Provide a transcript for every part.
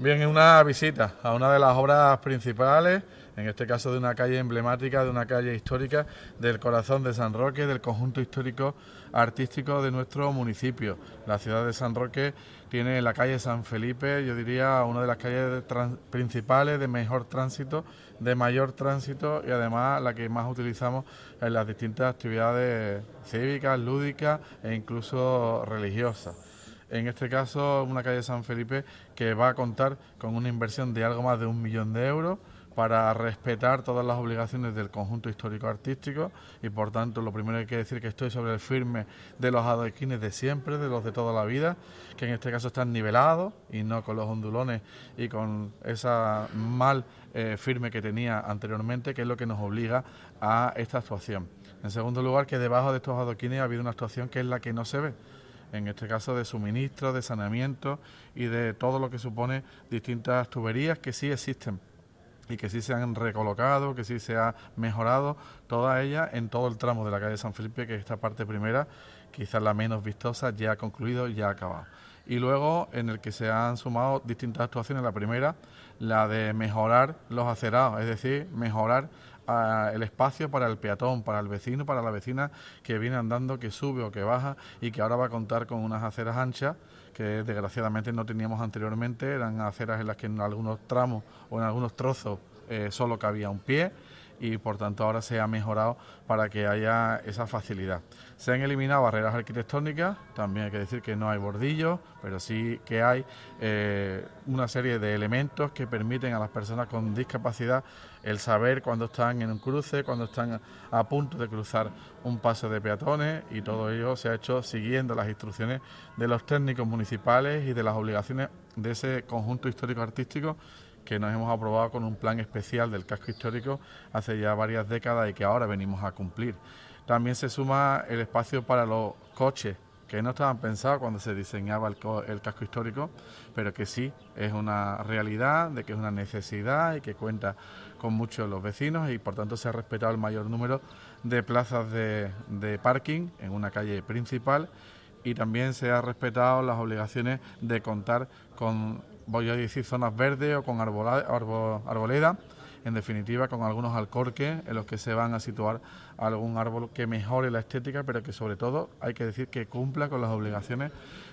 Bien, es una visita a una de las obras principales, en este caso de una calle emblemática, de una calle histórica del corazón de San Roque, del conjunto histórico artístico de nuestro municipio. La ciudad de San Roque tiene la calle San Felipe, yo diría una de las calles principales de mejor tránsito, de mayor tránsito y además la que más utilizamos en las distintas actividades cívicas, lúdicas e incluso religiosas. En este caso, una calle San Felipe que va a contar con una inversión de algo más de 1.000.000 de euros para respetar todas las obligaciones del conjunto histórico-artístico y, por tanto, lo primero que hay que decir es que estoy sobre el firme de los adoquines de siempre, de los de toda la vida, que en este caso están nivelados y no con los ondulones y con esa mal firme que tenía anteriormente, que es lo que nos obliga a esta actuación. En segundo lugar, que debajo de estos adoquines ha habido una actuación que es la que no se ve, en este caso de suministro, de saneamiento y de todo lo que supone distintas tuberías que sí existen y que sí se han recolocado, que sí se ha mejorado, todas ellas en todo el tramo de la calle San Felipe, que esta parte primera, quizás la menos vistosa, ya ha concluido y ya ha acabado. Y luego en el que se han sumado distintas actuaciones, la primera, la de mejorar los acerados, es decir, mejorar el espacio para el peatón, para el vecino, para la vecina que viene andando, que sube o que baja y que ahora va a contar con unas aceras anchas que desgraciadamente no teníamos anteriormente. Eran aceras en las que en algunos tramos o en algunos trozos solo cabía un pie y por tanto ahora se ha mejorado para que haya esa facilidad. Se han eliminado barreras arquitectónicas, también hay que decir que no hay bordillos, pero sí que hay una serie de elementos que permiten a las personas con discapacidad el saber cuando están en un cruce, cuando están a punto de cruzar un paso de peatones, y todo ello se ha hecho siguiendo las instrucciones de los técnicos municipales y de las obligaciones de ese conjunto histórico-artístico que nos hemos aprobado con un plan especial del casco histórico hace ya varias décadas y que ahora venimos a cumplir. También se suma el espacio para los coches, que no estaban pensados cuando se diseñaba el casco histórico, pero que sí es una realidad, de que es una necesidad y que cuenta con muchos los vecinos y por tanto se ha respetado el mayor número de plazas de parking en una calle principal y también se ha respetado las obligaciones de contar con, voy a decir, zonas verdes o con arboleda, en definitiva con algunos alcorques en los que se van a situar algún árbol que mejore la estética, pero que sobre todo hay que decir que cumpla con las obligaciones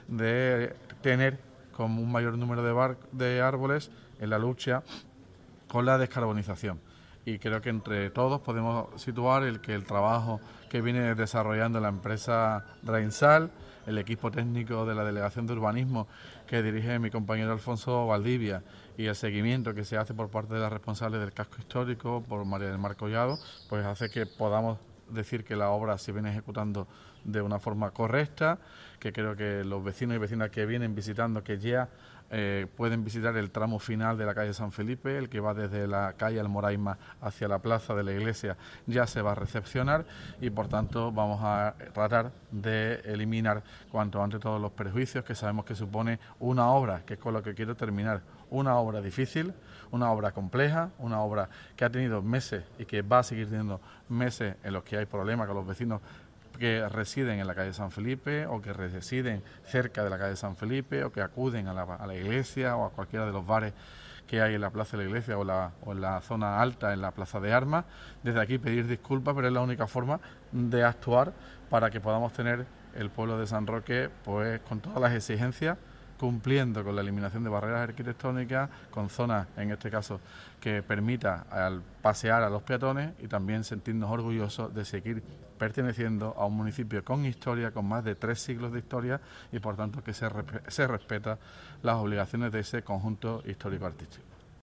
de tener como un mayor número de árboles en la lucha con la descarbonización. Y creo que entre todos podemos situar el trabajo que viene desarrollando la empresa Reinsal, el equipo técnico de la Delegación de Urbanismo que dirige mi compañero Alfonso Valdivia y el seguimiento que se hace por parte de la responsable del casco histórico, por María del Mar Collado, pues hace que podamos decir que la obra se viene ejecutando de una forma correcta, que creo que los vecinos y vecinas que vienen visitando, que ya pueden visitar el tramo final de la calle San Felipe, el que va desde la calle Almoraima hacia la plaza de la iglesia, ya se va a recepcionar y por tanto vamos a tratar de eliminar cuanto antes todos los prejuicios que sabemos que supone una obra, que es con lo que quiero terminar, una obra difícil, una obra compleja, una obra que ha tenido meses y que va a seguir teniendo meses en los que hay problemas con los vecinos que residen en la calle San Felipe o que residen cerca de la calle San Felipe o que acuden a la iglesia o a cualquiera de los bares que hay en la plaza de la iglesia o en la zona alta, en la plaza de armas. Desde aquí pedir disculpas, pero es la única forma de actuar para que podamos tener el pueblo de San Roque pues con todas las exigencias, cumpliendo con la eliminación de barreras arquitectónicas, con zonas, en este caso, que permita al pasear a los peatones y también sentirnos orgullosos de seguir perteneciendo a un municipio con historia, con más de 3 siglos de historia y por tanto que se respeta las obligaciones de ese conjunto histórico-artístico.